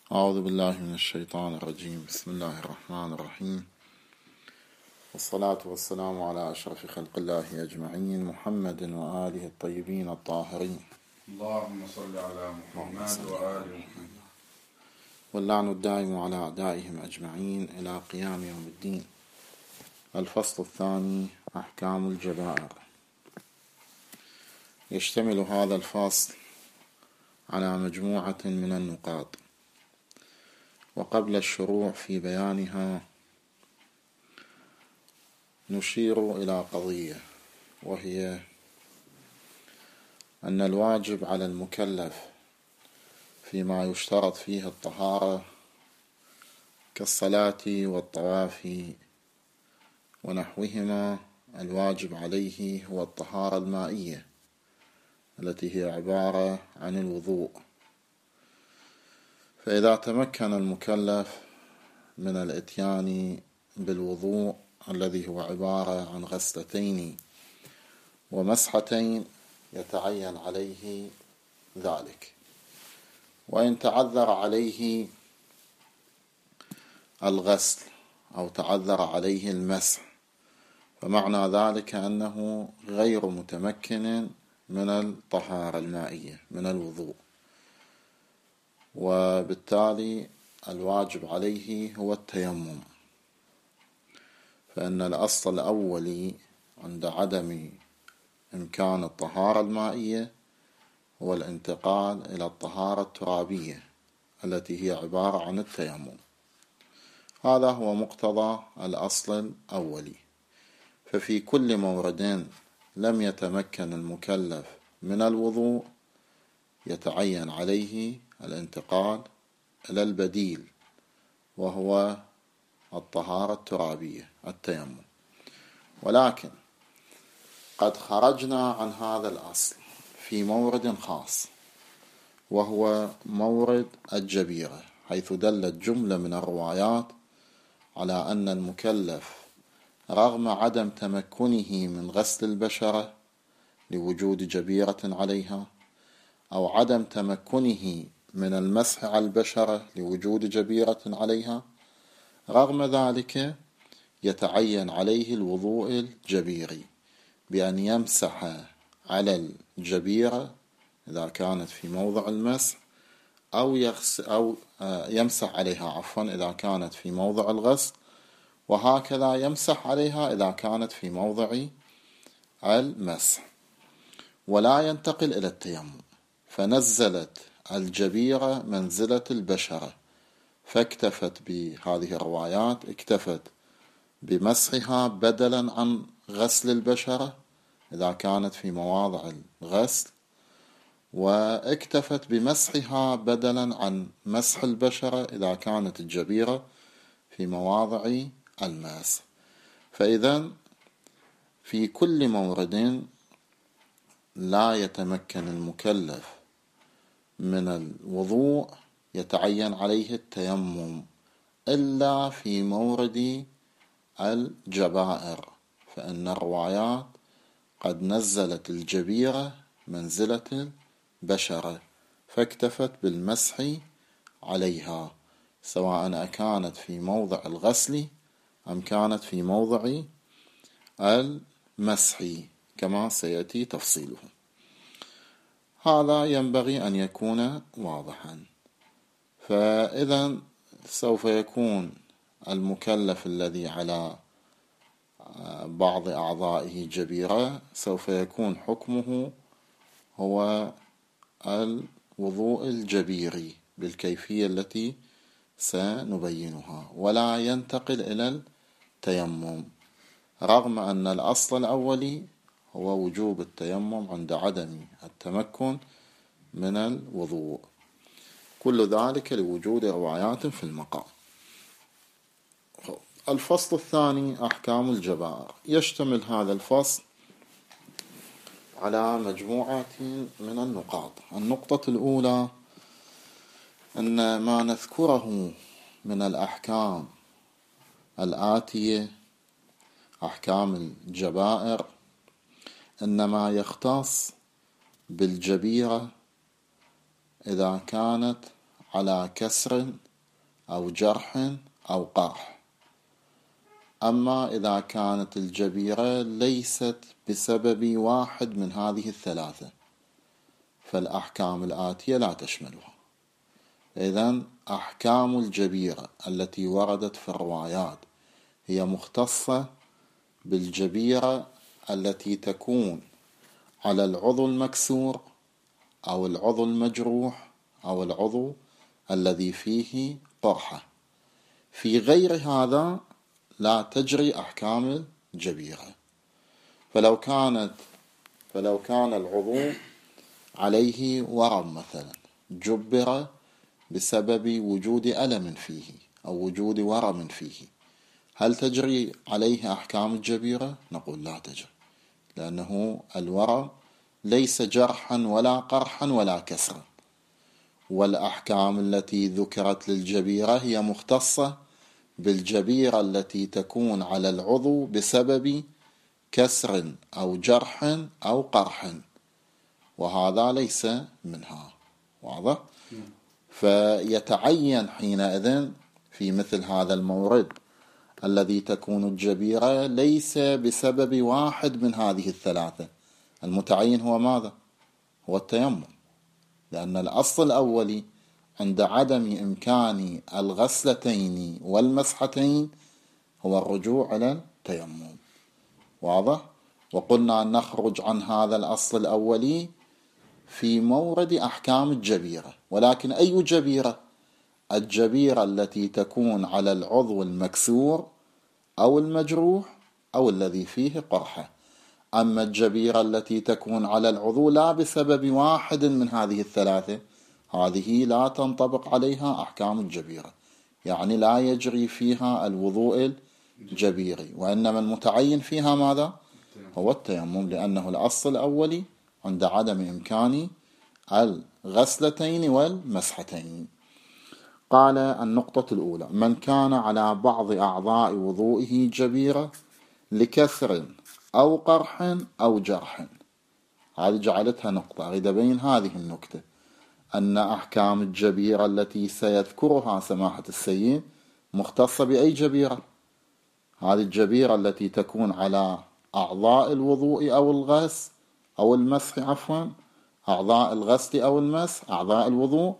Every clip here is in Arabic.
أعوذ بالله من الشيطان الرجيم. بسم الله الرحمن الرحيم، والصلاة والسلام على أشرف خلق الله أجمعين، محمد وآله الطيبين الطاهرين. اللهم صل على محمد وآل محمد. واللعن الدائم على أعدائهم أجمعين إلى قيام يوم الدين. الفصل الثاني: أحكام الجبائر. يشتمل هذا الفصل على مجموعة من النقاط، وقبل الشروع في بيانها نشير إلى قضية، وهي أن الواجب على المكلف فيما يشترط فيه الطهارة كالصلاة والطواف ونحوهما، الواجب عليه هو الطهارة المائية التي هي عبارة عن الوضوء. فإذا تمكن المكلف من الإتيان بالوضوء الذي هو عبارة عن غسلتين ومسحتين يتعين عليه ذلك. وإن تعذر عليه الغسل أو تعذر عليه المسح فمعنى ذلك أنه غير متمكن من الطهارة المائية من الوضوء، وبالتالي الواجب عليه هو التيمم. فإن الأصل الأولي عند عدم إمكان الطهارة المائية هو الانتقال إلى الطهارة الترابية التي هي عبارة عن التيمم. هذا هو مقتضى الأصل الأولي. ففي كل مورد لم يتمكن المكلف من الوضوء يتعين عليه الانتقال إلى البديل، وهو الطهارة الترابية التيمم. ولكن قد خرجنا عن هذا الأصل في مورد خاص، وهو مورد الجبيرة، حيث دلت جملة من الروايات على أن المكلف رغم عدم تمكنه من غسل البشرة لوجود جبيرة عليها، أو عدم تمكنه من المسح على البشرة لوجود جبيرة عليها، رغم ذلك يتعين عليه الوضوء الجبيري بأن يمسح على الجبيرة إذا كانت في موضع المسح، أو يمسح عليها إذا كانت في موضع الغسل، وهكذا يمسح عليها إذا كانت في موضع المسح، ولا ينتقل إلى التيمم. فنزلت الجبيرة منزلة البشرة، فاكتفت بهذه الروايات، اكتفت بمسحها بدلا عن غسل البشرة إذا كانت في مواضع الغسل، واكتفت بمسحها بدلا عن مسح البشرة إذا كانت الجبيرة في مواضع المسح. فإذا في كل مورد لا يتمكن المكلف من الوضوء يتعين عليه التيمم، إلا في مورد الجبائر، فإن الروايات قد نزلت الجبيرة منزلة البشرة فاكتفت بالمسح عليها، سواء كانت في موضع الغسل أم كانت في موضع المسح، كما سيأتي تفصيله. هذا ينبغي أن يكون واضحا. فإذا سوف يكون المكلف الذي على بعض أعضائه جبيرة سوف يكون حكمه هو الوضوء الجبيري بالكيفية التي سنبينها، ولا ينتقل إلى التيمم، رغم أن الأصل الأولي هو وجوب التيمم عند عدم التمكن من الوضوء. كل ذلك لوجود روايات في المقام. الفصل الثاني: أحكام الجبائر. يشتمل هذا الفصل على مجموعة من النقاط. النقطة الأولى أن ما نذكره من الأحكام الآتية أحكام الجبائر إنما يختص بالجبيرة إذا كانت على كسر أو جرح أو قرح. أما إذا كانت الجبيرة ليست بسبب واحد من هذه الثلاثة فالأحكام الآتية لا تشملها. إذن أحكام الجبيرة التي وردت في الروايات هي مختصة بالجبيرة التي تكون على العضو المكسور أو العضو المجروح أو العضو الذي فيه قرحة. في غير هذا لا تجري أحكام الجبيرة. فلو كان العضو عليه ورم مثلا، جبر بسبب وجود ألم فيه أو وجود ورم فيه، هل تجري عليه أحكام الجبيرة؟ نقول لا تجري، لأنه الورم ليس جرحا ولا قرحا ولا كسرا. والأحكام التي ذكرت للجبيرة هي مختصة بالجبيرة التي تكون على العضو بسبب كسر أو جرح أو قرح، وهذا ليس منها. واضح؟ فيتعين حينئذ في مثل هذا المورد الذي تكون الجبيرة ليس بسبب واحد من هذه الثلاثة، المتعين هو ماذا؟ هو التيمم، لأن الأصل الأولي عند عدم إمكان الغسلتين والمسحتين هو الرجوع إلى التيمم. واضح؟ وقلنا أن نخرج عن هذا الأصل الأولي في مورد أحكام الجبيرة. ولكن أي جبيرة؟ الجبيرة التي تكون على العضو المكسور أو المجروح أو الذي فيه قرحة. أما الجبيرة التي تكون على العضو لا بسبب واحد من هذه الثلاثة، هذه لا تنطبق عليها أحكام الجبيرة، يعني لا يجري فيها الوضوء الجبيري، وإنما المتعين فيها ماذا؟ هو التيمم، لأنه الأصل الأولي عند عدم إمكان الغسلتين والمسحتين. قال النقطة الأولى: من كان على بعض أعضاء وضوئه جبيرة لكسر أو قرح أو جرح. هذه جعلتها نقطة، أريد أبين هذه النقطة، أن أحكام الجبيرة التي سيذكرها سماحة السيد مختصة بأي جبيرة؟ هذه الجبيرة التي تكون على أعضاء الوضوء أو الغسل أو المسح، أعضاء الغسل أو المسح، أعضاء الوضوء،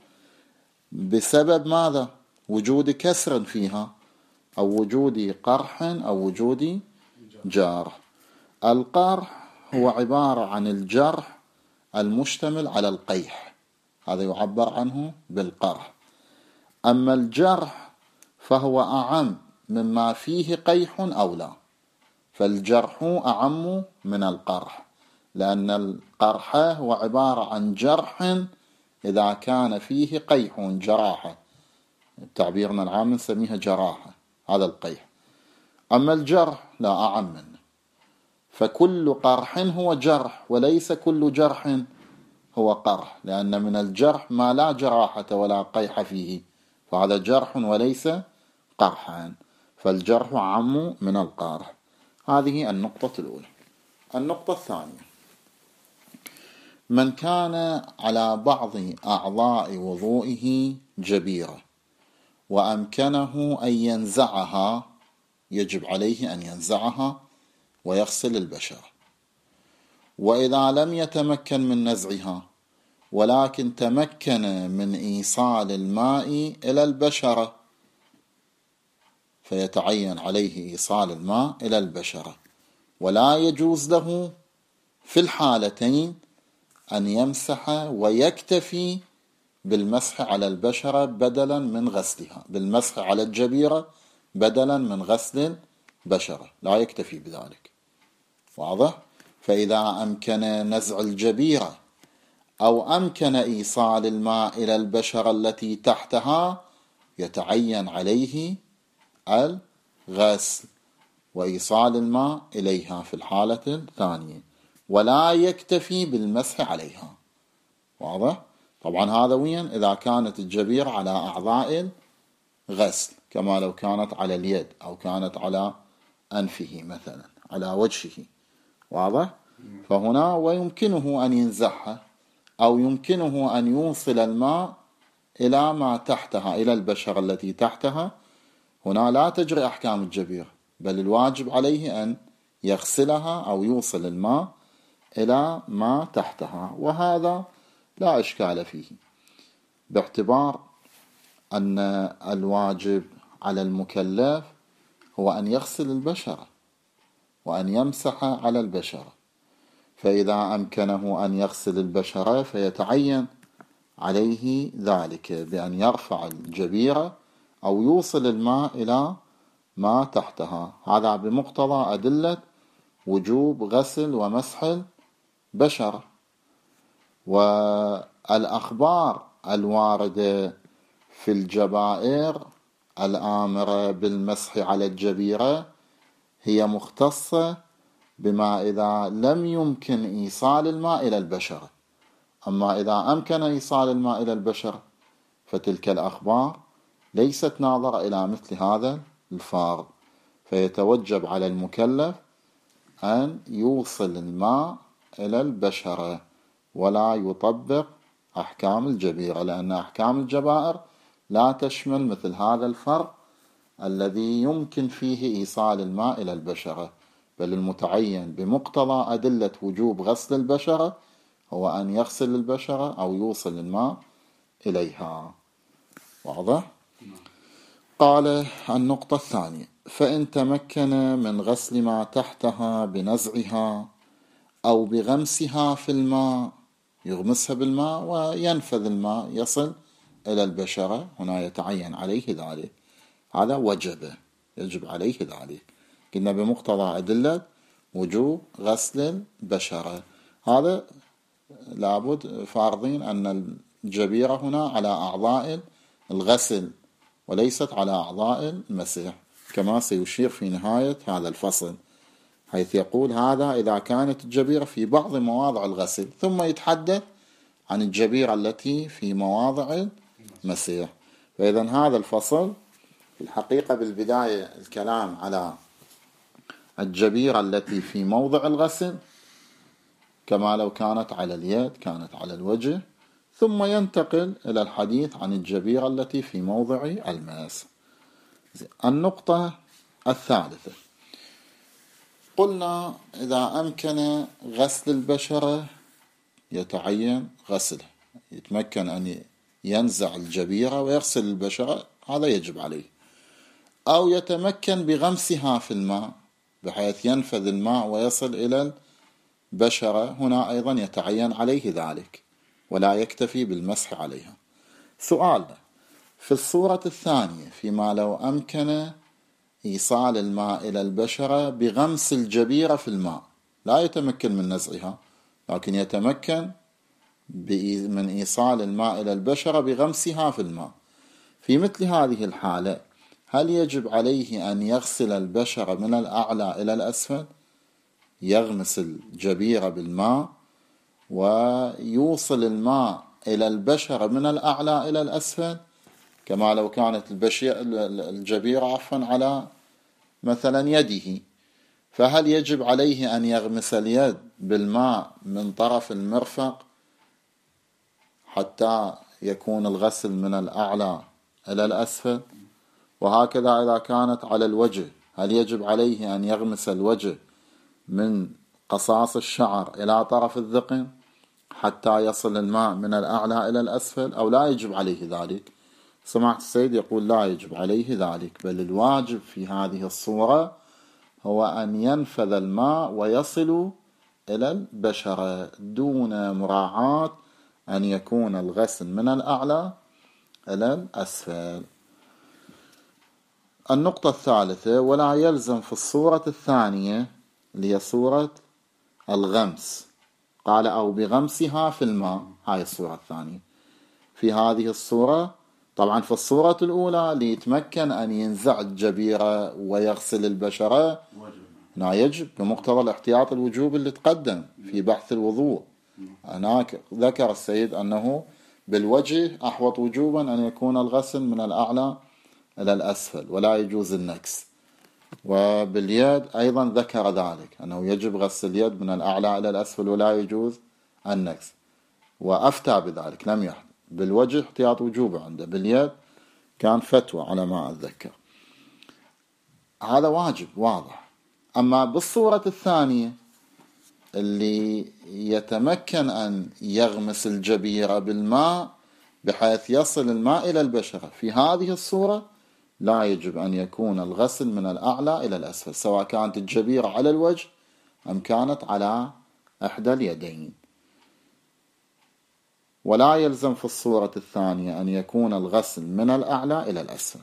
بسبب ماذا؟ وجود كسر فيها أو وجود قرح أو وجود جرح. القرح هو عبارة عن الجرح المشتمل على القيح، هذا يعبر عنه بالقرح. أما الجرح فهو أعم مما فيه قيح أو لا، فالجرح أعم من القرح، لأن القرح هو عبارة عن جرح إذا كان فيه قيح، جراحة، تعبيرنا العام نسميها جراحة، هذا القيح. أما الجرح لا أعم منه، فكل قرح هو جرح وليس كل جرح هو قرح، لأن من الجرح ما لا جراحة ولا قيح فيه، فهذا جرح وليس قرحا، فالجرح أعم من القرح. هذه النقطة الأولى. النقطة الثانية: من كان على بعض أعضاء وضوئه جبيرة وأمكنه أن ينزعها، يجب عليه أن ينزعها ويغسل البشرة. وإذا لم يتمكن من نزعها ولكن تمكن من إيصال الماء إلى البشرة فيتعين عليه إيصال الماء إلى البشرة، ولا يجوز له في الحالتين أن يمسح ويكتفي بالمسح على البشرة بدلا من غسلها، بالمسح على الجبيرة بدلا من غسل البشرة، لا يكتفي بذلك. واضح؟ فإذا أمكن نزع الجبيرة أو أمكن إيصال الماء إلى البشرة التي تحتها يتعين عليه الغسل وإيصال الماء إليها في الحالة الثانية، ولا يكتفي بالمسح عليها. واضح؟ طبعا هذا وين؟ إذا كانت الجبيرة على أعضاء الغسل، كما لو كانت على اليد أو كانت على أنفه مثلا، على وجهه. واضح؟ فهنا ويمكنه أن ينزعها أو يمكنه أن يوصل الماء إلى ما تحتها، إلى البشرة التي تحتها، هنا لا تجري أحكام الجبيرة، بل الواجب عليه أن يغسلها أو يوصل الماء إلى ما تحتها، وهذا لا إشكال فيه، باعتبار أن الواجب على المكلف هو أن يغسل البشرة وأن يمسح على البشرة، فإذا أمكنه أن يغسل البشرة فيتعين عليه ذلك بأن يرفع الجبيرة أو يوصل الماء إلى ما تحتها. هذا بمقتضى أدلة وجوب غسل ومسح البشرة. والأخبار الواردة في الجبائر الآمرة بالمسح على الجبيرة هي مختصة بما إذا لم يمكن إيصال الماء إلى البشرة. أما إذا أمكن إيصال الماء إلى البشرة فتلك الأخبار ليست ناظرة إلى مثل هذا الفارض، فيتوجب على المكلف أن يوصل الماء إلى البشرة ولا يطبق أحكام الجبيرة، لأن أحكام الجبائر لا تشمل مثل هذا الفرق الذي يمكن فيه إيصال الماء إلى البشرة، بل المتعين بمقتضى أدلة وجوب غسل البشرة هو أن يغسل البشرة أو يوصل الماء إليها. واضح؟ قال النقطة الثانية: فإن تمكن من غسل ما تحتها بنزعها أو بغمسها في الماء، يغمسها بالماء وينفذ الماء يصل إلى البشرة، هنا يتعين عليه ذلك، هذا وجب، يجب عليه ذلك. قلنا بمقتضى أدلة وجوب غسل البشرة، هذا لابد فارضين أن الجبيرة هنا على أعضاء الغسل وليست على أعضاء المسح، كما سيشير في نهاية هذا الفصل، حيث يقول هذا إذا كانت الجبيرة في بعض مواضع الغسل، ثم يتحدث عن الجبيرة التي في مواضع المسح. فإذا هذا الفصل في الحقيقة بالبداية الكلام على الجبيرة التي في موضع الغسل كما لو كانت على اليد، كانت على الوجه، ثم ينتقل إلى الحديث عن الجبيرة التي في موضع الماس. النقطة الثالثة: قلنا إذا أمكن غسل البشرة يتعين غسله، يتمكن أن ينزع الجبيرة ويغسل البشرة، هذا يجب عليه، أو يتمكن بغمسها في الماء بحيث ينفذ الماء ويصل إلى البشرة، هنا أيضا يتعين عليه ذلك ولا يكتفي بالمسح عليها. سؤال: في الصورة الثانية فيما لو أمكن إيصال الماء إلى البشرة بغمس الجبيرة في الماء، لا يتمكن من نزعها لكن يتمكن من إيصال الماء إلى البشرة بغمسها في الماء، في مثل هذه الحالة هل يجب عليه أن يغسل البشرة من الأعلى إلى الأسفل، يغمس الجبيرة بالماء ويوصل الماء إلى البشرة من الأعلى إلى الأسفل، كما لو كانت الجبيرة على مثلا يده، فهل يجب عليه أن يغمس اليد بالماء من طرف المرفق حتى يكون الغسل من الأعلى إلى الأسفل؟ وهكذا إذا كانت على الوجه هل يجب عليه أن يغمس الوجه من قصاص الشعر إلى طرف الذقن حتى يصل الماء من الأعلى إلى الأسفل، أو لا يجب عليه ذلك؟ سمعت السيد يقول لا يجب عليه ذلك، بل الواجب في هذه الصورة هو أن ينفذ الماء ويصل إلى البشرة دون مراعاة أن يكون الغسل من الأعلى إلى الأسفل. النقطة الثالثة: ولا يلزم في الصورة الثانية اللي هي صورة الغمس، قال أو بغمسها في الماء، هاي الصورة الثانية. في هذه الصورة طبعا في الصورة الأولى ليتمكن أن ينزع الجبيرة ويغسل البشرة هنا يجب بمقتضى الاحتياط الوجوب اللي تقدم في بحث الوضوء، هناك ذكر السيد أنه بالوجه أحوط وجوبا أن يكون الغسل من الأعلى إلى الأسفل ولا يجوز النكس، وباليد أيضا ذكر ذلك أنه يجب غسل اليد من الأعلى إلى الأسفل ولا يجوز النكس، وأفتى بذلك لم يحدث. بالوجه احتياط وجوبه عنده، باليد كان فتوى على ما أتذكر. هذا واجب واضح. أما بالصورة الثانية اللي يتمكن أن يغمس الجبيرة بالماء بحيث يصل الماء إلى البشرة، في هذه الصورة لا يجب أن يكون الغسل من الأعلى إلى الأسفل، سواء كانت الجبيرة على الوجه أم كانت على إحدى اليدين. ولا يلزم في الصورة الثانية أن يكون الغسل من الأعلى إلى الأسفل.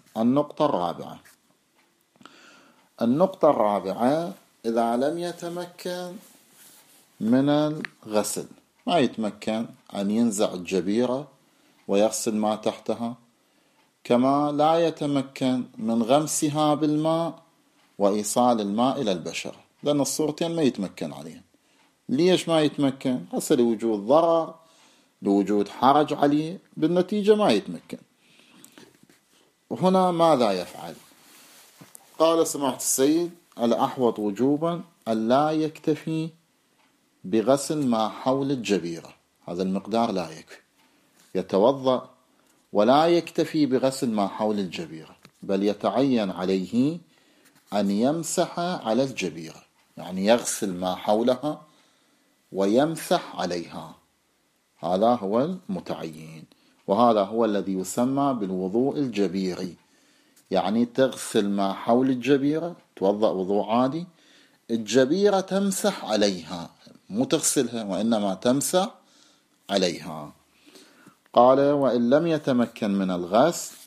النقطة الرابعة إذا لم يتمكن من الغسل، ما يتمكن أن ينزع الجبيرة ويغسل ما تحتها، كما لا يتمكن من غمسها بالماء وإيصال الماء إلى البشرة، لأن الصورتين ما يتمكن عليهم. ليش ما يتمكن؟ هسه لوجود ضرر، لوجود حرج عليه، بالنتيجة ما يتمكن. وهنا ماذا يفعل؟ قال سماحة السيد: الأحوط وجوبا أن لا يكتفي بغسل ما حول الجبيرة، هذا المقدار لا يكفي، يتوضأ ولا يكتفي بغسل ما حول الجبيرة، بل يتعين عليه أن يمسح على الجبيرة، يعني يغسل ما حولها ويمسح عليها، هذا هو المتعين. وهذا هو الذي يسمى بالوضوء الجبيري، يعني تغسل ما حول الجبيرة، توضأ وضوء عادي، الجبيرة تمسح عليها، مو تغسلها وإنما تمسح عليها. قال: وإن لم يتمكن من الغسل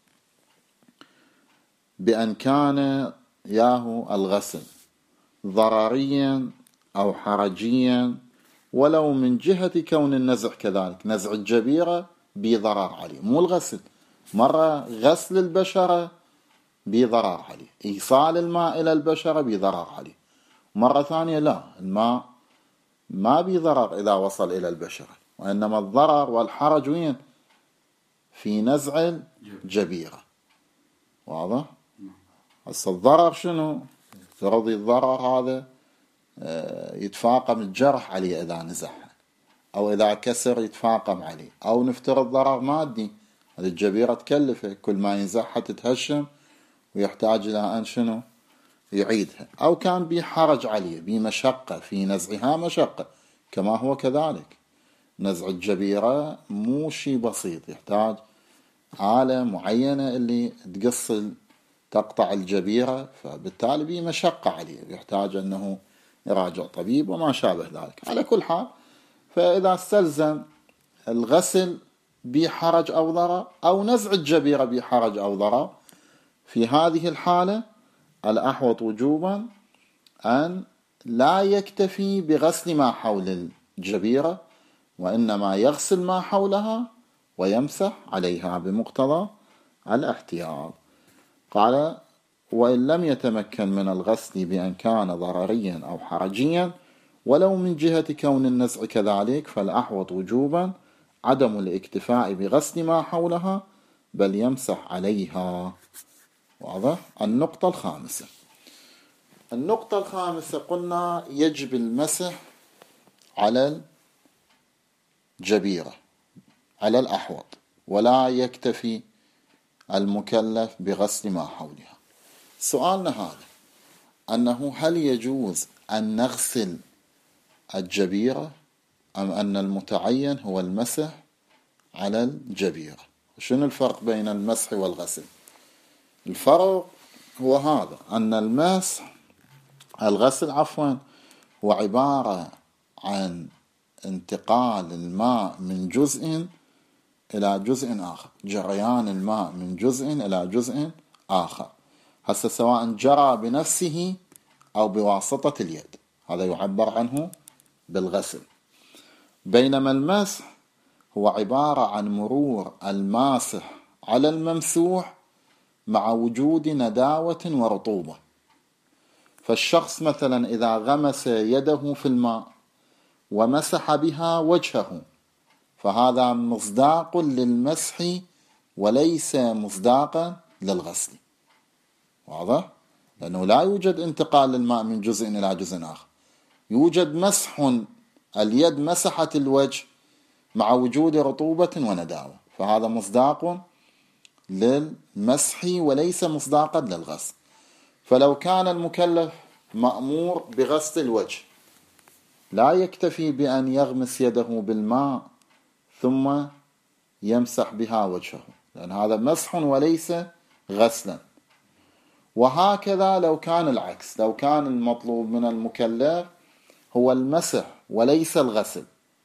بأن كان ياهو الغسل ضرريا أو حرجيا، ولو من جهة كون النزع كذلك، نزع الجبيرة بضرر عليه، مو الغسل، مرة غسل البشرة بضرر عليه، إيصال الماء إلى البشرة بضرر عليه، مرة ثانية لا، الماء ما بضرر إذا وصل إلى البشرة، وإنما الضرر والحرج وين؟ في نزع الجبيرة. واضح؟ هسه الضرر شنو؟ فرضي الضرر هذا يتفاقم الجرح عليه إذا نزعها، أو إذا كسر يتفاقم عليه، أو نفترض ضرر مادي، هذه الجبيرة تكلفه، كل ما ينزعها تتهشم ويحتاج إلى أن شنو؟ يعيدها، أو كان بحرج عليه، بمشقة في نزعها، مشقة، كما هو كذلك نزع الجبيرة مو شيء بسيط، يحتاج آلة معينة اللي تقطع الجبيرة، فبالتالي بمشقة عليه، يحتاج أنه يراجع طبيب وما شابه ذلك. على كل حال، فإذا استلزم الغسل بحرج أو ضرر، أو نزع الجبيرة بحرج أو ضرر، في هذه الحالة الأحوط وجوبا أن لا يكتفي بغسل ما حول الجبيرة، وإنما يغسل ما حولها ويمسح عليها بمقتضى الاحتياط. قال: وإن لم يتمكن من الغسل بأن كان ضرريا أو حرجيا، ولو من جهة كون النزع كذلك، فالأحوط وجوبا عدم الاكتفاء بغسل ما حولها، بل يمسح عليها. واضح؟ النقطة الخامسة قلنا يجب المسح على الجبيرة على الأحوط، ولا يكتفي المكلف بغسل ما حولها. سؤالنا هذا، أنه هل يجوز أن نغسل الجبيرة أم أن المتعين هو المسح على الجبيرة؟ شنو الفرق بين المسح والغسل؟ الفرق هو هذا، أن الغسل هو عبارة عن انتقال الماء من جزء إلى جزء آخر، جريان الماء من جزء إلى جزء آخر، هسه سواء جرى بنفسه أو بواسطة اليد، هذا يعبر عنه بالغسل. بينما المسح هو عبارة عن مرور الماسح على الممسوح مع وجود نداوة ورطوبة. فالشخص مثلا إذا غمس يده في الماء ومسح بها وجهه، فهذا مصداق للمسح وليس مصداقا للغسل. واضح؟ لأنه لا يوجد انتقال للماء من جزء إلى جزء آخر، يوجد مسح، اليد مسحت الوجه مع وجود رطوبة ونداوة، فهذا مصداق للمسح وليس مصداقا للغسل. فلو كان المكلف مأمور بغسل الوجه لا يكتفي بأن يغمس يده بالماء ثم يمسح بها وجهه، لأن هذا مسح وليس غسلا. وهكذا لو كان العكس، لو كان المطلوب من المكلف هو المسح وليس الغسل،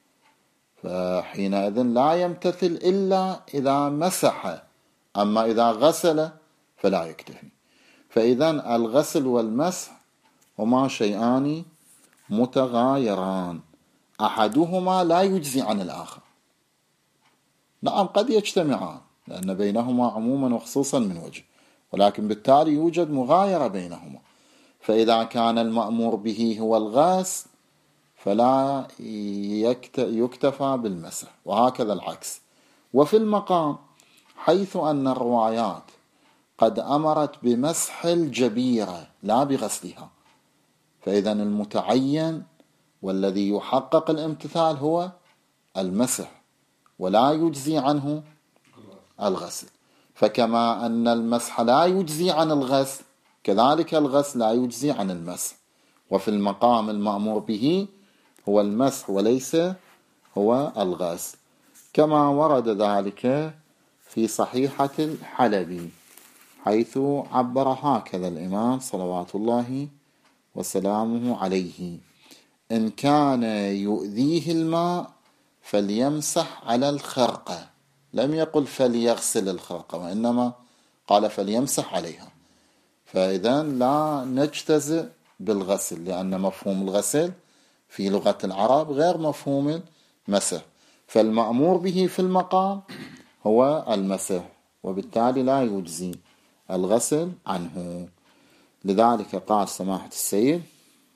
فحينئذ لا يمتثل إلا إذا مسح، أما إذا غسل فلا يكتفي. فإذا الغسل والمسح هما شيئان متغايران، أحدهما لا يجزي عن الآخر. نعم قد يجتمعان لأن بينهما عموما وخصوصا من وجه، ولكن بالتالي يوجد مغايرة بينهما. فإذا كان المأمور به هو الغسل فلا يكتفى بالمسح، وهكذا العكس. وفي المقام حيث أن الروايات قد أمرت بمسح الجبيرة لا بغسلها، فإذا المتعين والذي يحقق الامتثال هو المسح ولا يجزي عنه الغسل. فكما أن المسح لا يجزي عن الغسل كذلك الغسل لا يجزي عن المسح. وفي المقام المأمور به هو المسح وليس هو الغسل، كما ورد ذلك في صحيحة الحلبي حيث عبر هكذا الإمام صلوات الله وسلامه عليه: إن كان يؤذيه الماء فليمسح على الخرقة. لم يقل فليغسل الخرقة، وإنما قال فليمسح عليها. فإذا لا نجتزئ بالغسل، لأن مفهوم الغسل في لغة العرب غير مفهوم المسح، فالمأمور به في المقام هو المسح، وبالتالي لا يجزي الغسل عنه. لذلك قال سماحة السيد،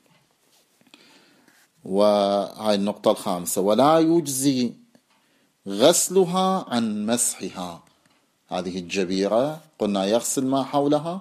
وهي النقطة الخامسة: ولا يجزي غسلها عن مسحها. هذه الجبيرة قلنا يغسل ما حولها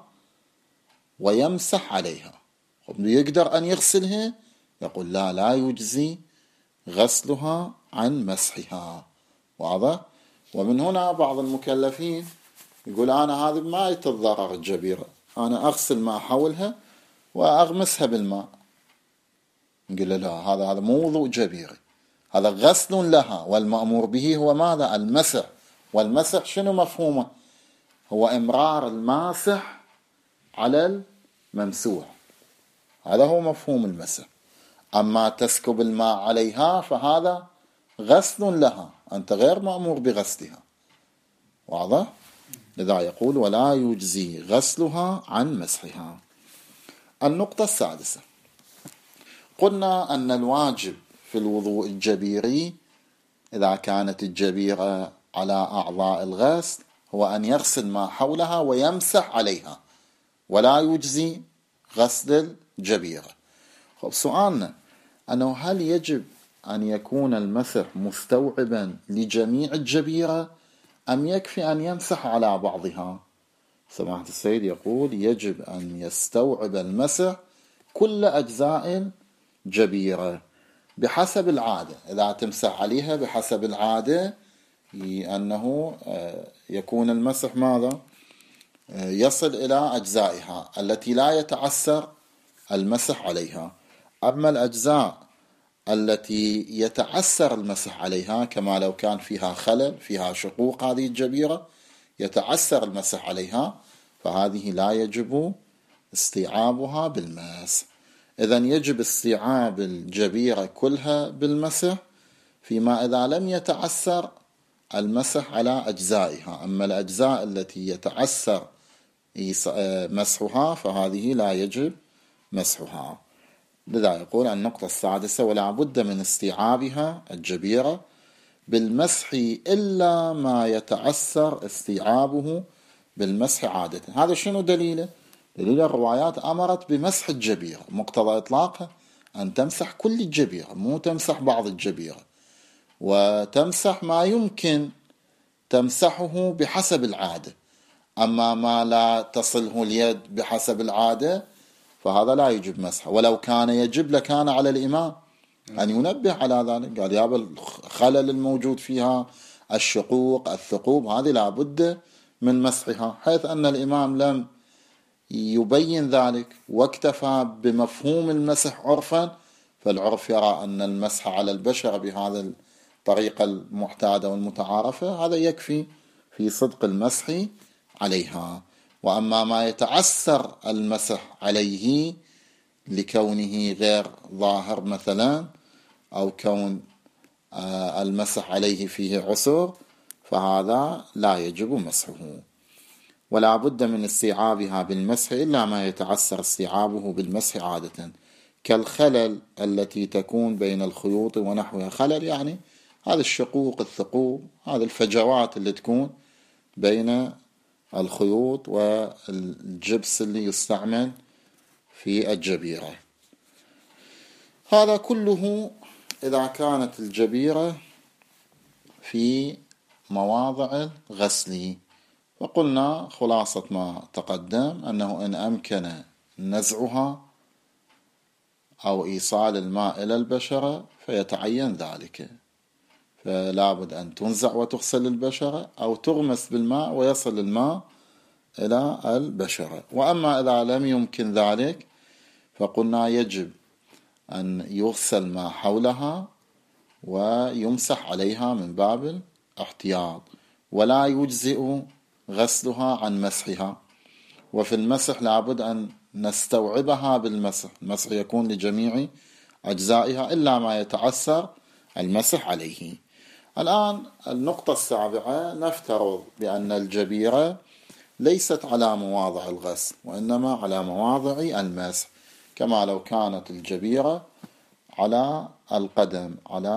ويمسح عليها، يقدر أن يغسلها؟ يقول لا يجزي غسلها عن مسحها. واضح؟ ومن هنا بعض المكلفين يقول أنا هذا ما يتضرر الجبيرة، أنا أغسل ما حولها وأغمسها بالماء. نقول لا، هذا موضوع جبيرة، هذا غسل لها، والمأمور به هو ماذا؟ المسح. والمسح شنو مفهومه؟ هو إمرار الماسح على الممسوح، هذا هو مفهوم المسح. أما تسكب الماء عليها فهذا غسل لها، أنت غير مأمور بغسلها. واضح؟ لذا يقول ولا يجزي غسلها عن مسحها. النقطة السادسة: قلنا أن الواجب في الوضوء الجبيري إذا كانت الجبيرة على أعضاء الغسل هو أن يغسل ما حولها ويمسح عليها، ولا يجزي غسل الجبيرة. سؤالنا أنه هل يجب أن يكون المسح مستوعبا لجميع الجبيرة أم يكفي أن يمسح على بعضها؟ سماحة السيد يقول يجب أن يستوعب المسح كل أجزاء جبيرة بحسب العادة. إذا تمسح عليها بحسب العادة أنه يكون المسح ماذا؟ يصل إلى أجزائها التي لا يتعسر المسح عليها. أما الأجزاء التي يتعسر المسح عليها كما لو كان فيها خلل، فيها شقوق، هذه الجبيرة يتعسر المسح عليها، فهذه لا يجب استيعابها بالمسح. إذن يجب استيعاب الجبيرة كلها بالمسح فيما إذا لم يتعسر المسح على أجزائها. أما الأجزاء التي يتعسر مسحها فهذه لا يجب مسحها. لذا يقول النقطة السادسة: ولا بد من استيعابها الجبيرة بالمسح إلا ما يتعسر استيعابه بالمسح عادة. هذا شنو دليله؟ دليل الروايات أمرت بمسح الجبيرة، مقتضى إطلاقها أن تمسح كل الجبيرة، مو تمسح بعض الجبيرة، وتمسح ما يمكن تمسحه بحسب العادة. أما ما لا تصله اليد بحسب العادة فهذا لا يجب مسحه، ولو كان يجب لكان على الإمام أن ينبه على ذلك. قال يابا الخلل الموجود فيها، الشقوق، الثقوب، هذه لا بد من مسحها، حيث أن الإمام لم يبين ذلك واكتفى بمفهوم المسح عرفا، فالعرف يرى أن المسح على البشرة بهذا الطريقة المعتادة والمتعارفة هذا يكفي في صدق المسح عليها. وأما ما يتعسر المسح عليه لكونه غير ظاهر مثلا، أو كون المسح عليه فيه عسر، فهذا لا يجب مسحه، ولا بد من استيعابها بالمسح إلا ما يتعسر استيعابه بالمسح عادة، كالخلل التي تكون بين الخيوط ونحوها. خلل يعني هذا الشقوق، الثقوب، هذه الفجوات اللي تكون بين الخيوط والجبس اللي يستعمل في الجبيرة. هذا كله إذا كانت الجبيرة في مواضع الغسل. وقلنا خلاصة ما تقدم أنه إن أمكن نزعها أو إيصال الماء إلى البشرة فيتعين ذلك، فلا بد أن تنزع وتغسل البشرة، أو تغمس بالماء ويصل الماء إلى البشرة. وأما إذا لم يمكن ذلك فقلنا يجب أن يغسل ما حولها ويمسح عليها من باب الاحتياط، ولا يجزئ غسلها عن مسحها. وفي المسح لابد أن نستوعبها بالمسح، المسح يكون لجميع أجزائها إلا ما يتعسر المسح عليه. الآن النقطة السابعة، نفترض بأن الجبيرة ليست على مواضع الغسل وإنما على مواضع المسح، كما لو كانت الجبيرة على القدم،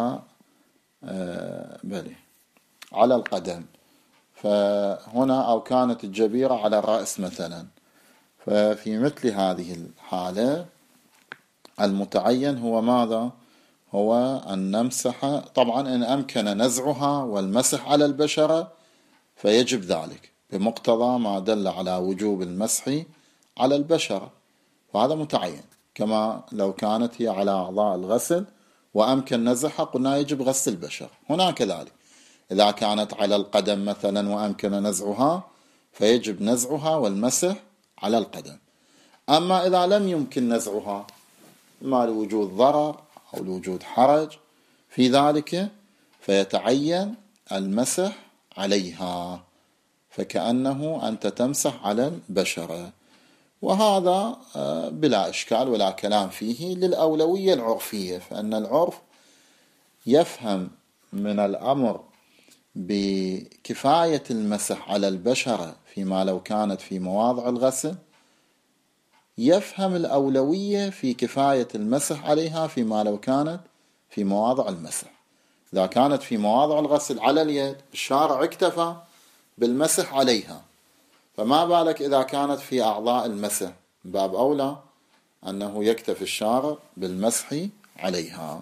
على القدم، فهنا أو كانت الجبيرة على الرأس مثلا. ففي مثل هذه الحالة المتعين هو ماذا؟ هو أن نمسح، طبعا إن أمكن نزعها والمسح على البشرة فيجب ذلك بمقتضى ما دل على وجوب المسح على البشرة، وهذا متعين. كما لو كانت هي على أعضاء الغسل وأمكن نزعها قلنا يجب غسل البشرة. هنا كذلك إذا كانت على القدم مثلا وأمكن نزعها فيجب نزعها والمسح على القدم. أما إذا لم يمكن نزعها ما لوجود ضرر أو لوجود حرج في ذلك فيتعين المسح عليها، فكأنه أنت تمسح على البشرة. وهذا بلا إشكال ولا كلام فيه للأولوية العرفية، فإن العرف يفهم من الأمر بكفاية المسح على البشرة فيما لو كانت في مواضع الغسل، يفهم الأولوية في كفاية المسح عليها فيما لو كانت في مواضع المسح. إذا كانت في مواضع الغسل على اليد الشارع اكتفى بالمسح عليها، فما بالك إذا كانت في أعضاء المسح، باب أولى أنه يكتفي الشارع بالمسح عليها.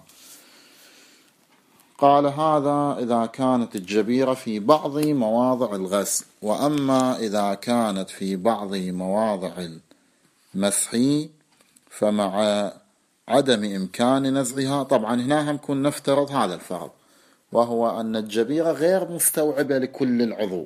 قال هذا إذا كانت الجبيرة في بعض مواضع الغسل. وأما إذا كانت في بعض مواضع المسح فمع عدم إمكان نزعها، طبعا هنا هم كن نفترض هذا الفرض، وهو أن الجبيرة غير مستوعبة لكل العضو.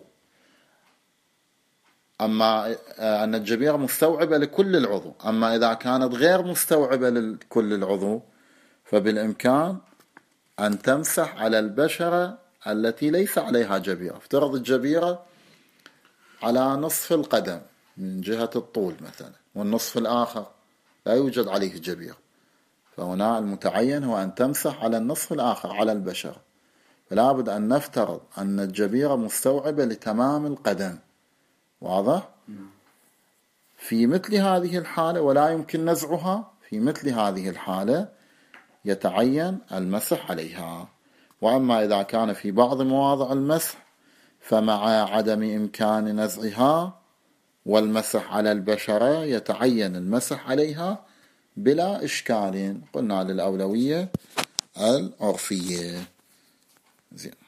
أما أن الجبيرة مستوعبة لكل العضو، أما إذا كانت غير مستوعبة لكل العضو فبالإمكان أن تمسح على البشرة التي ليس عليها جبيرة. افترض الجبيرة على نصف القدم من جهة الطول مثلا، والنصف الآخر لا يوجد عليه جبيرة، فهنا المتعين هو أن تمسح على النصف الآخر على البشرة. فلا بد أن نفترض أن الجبيرة مستوعبة لتمام القدم، واضح؟ في مثل هذه الحالة ولا يمكن نزعها، في مثل هذه الحالة يتعين المسح عليها. وأما إذا كان في بعض مواضع المسح فمع عدم إمكان نزعها والمسح على البشرة يتعين المسح عليها بلا إشكال. قلنا للأولوية العرفية. زين.